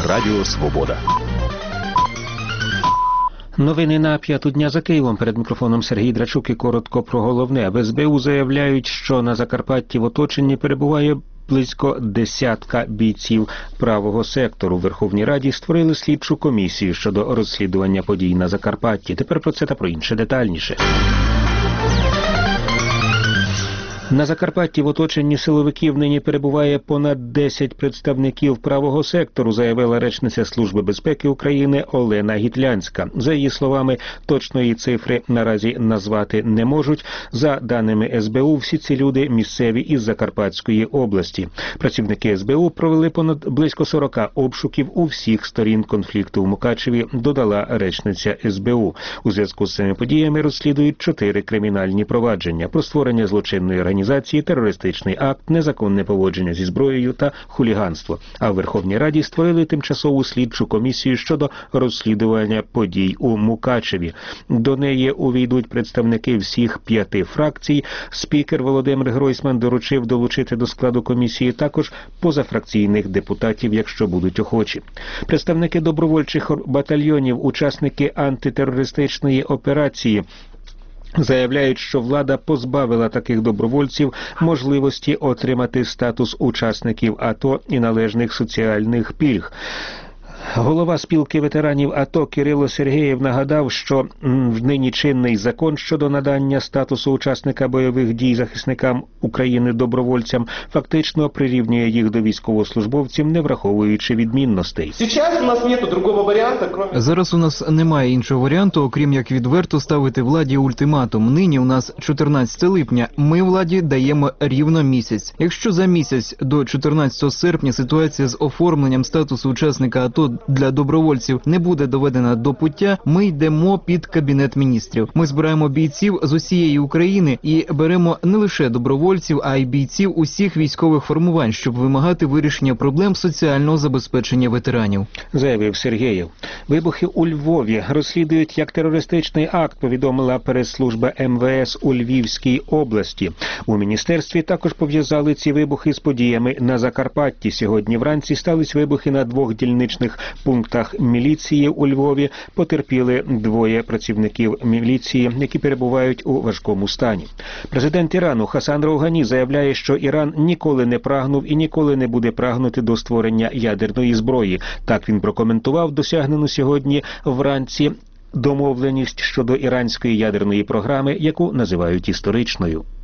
Радіо Свобода. Новини на 5-ту дня за Києвом. Перед мікрофоном Сергій Драчук і коротко про головне. В СБУ заявляють, що на Закарпатті в оточенні перебуває близько десятка бійців правого сектору. В Верховній Раді створили слідчу комісію щодо розслідування подій на Закарпатті. Тепер про це та про інше детальніше. На Закарпатті в оточенні силовиків нині перебуває понад 10 представників правого сектору, заявила речниця Служби безпеки України Олена Гітлянська. За її словами, точної цифри наразі назвати не можуть. За даними СБУ, всі ці люди місцеві із Закарпатської області. Працівники СБУ провели понад близько 40 обшуків у всіх сторін конфлікту в Мукачеві, додала речниця СБУ. У зв'язку з цими подіями розслідують 4 кримінальні провадження про створення злочинної організації, терористичний акт, незаконне поводження зі зброєю та хуліганство. А в Верховній Раді створили тимчасову слідчу комісію щодо розслідування подій у Мукачеві. До неї увійдуть представники всіх 5 фракцій. Спікер Володимир Гройсман доручив долучити до складу комісії також позафракційних депутатів, якщо будуть охочі. Представники добровольчих батальйонів, учасники антитерористичної операції, заявляють, що влада позбавила таких добровольців можливості отримати статус учасників АТО і належних соціальних пільг. Голова спілки ветеранів АТО Кирило Сергєєв нагадав, що нині чинний закон щодо надання статусу учасника бойових дій захисникам України добровольцям фактично прирівнює їх до військовослужбовців, не враховуючи відмінностей. Зараз у нас немає іншого варіанту, окрім як відверто ставити владі ультиматум. Нині у нас 14 липня. Ми владі даємо рівно місяць. Якщо за місяць до 14 серпня ситуація з оформленням статусу учасника АТО для добровольців не буде доведена до пуття, ми йдемо під Кабінет міністрів. Ми збираємо бійців з усієї України і беремо не лише добровольців, а й бійців усіх військових формувань, щоб вимагати вирішення проблем соціального забезпечення ветеранів. Заявив Сергєєв. Вибухи у Львові розслідують як терористичний акт, повідомила прес-служба МВС у Львівській області. У міністерстві також пов'язали ці вибухи з подіями на Закарпатті. Сьогодні вранці стались вибухи на 2 дільничних пунктах міліції у Львові. Потерпіли 2 працівників міліції, які перебувають у важкому стані. Президент Ірану Хасан Роухані заявляє, що Іран ніколи не прагнув і ніколи не буде прагнути до створення ядерної зброї. Так він прокоментував досягнену сьогодні вранці домовленість щодо іранської ядерної програми, яку називають історичною.